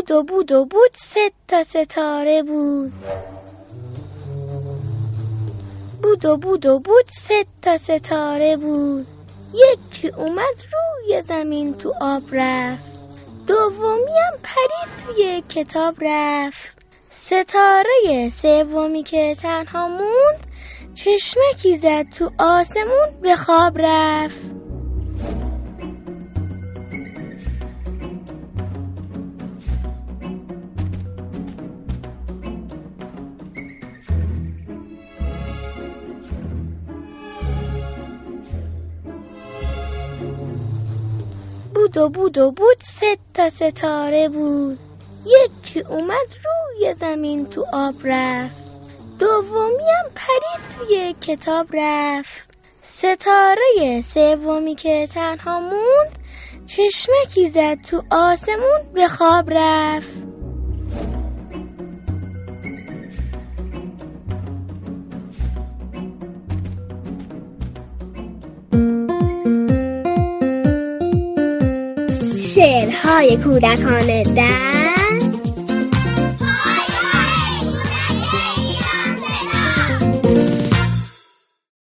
بود 3 تا ستاره بود. بود 3 تا ستاره بود. یکی اومد روی زمین تو آب رفت، دومی هم پرید توی کتاب رفت. ستاره سومی که تنها موند چشمکی زد تو آسمون به خواب رفت. بود 3 تا ستاره بود. یکی اومد روی زمین تو آب رفت، دومی هم پرید توی کتاب رفت. ستاره سومی که تنها موند چشمکی زد تو آسمون به خواب رفت. شعرهای کودکانه در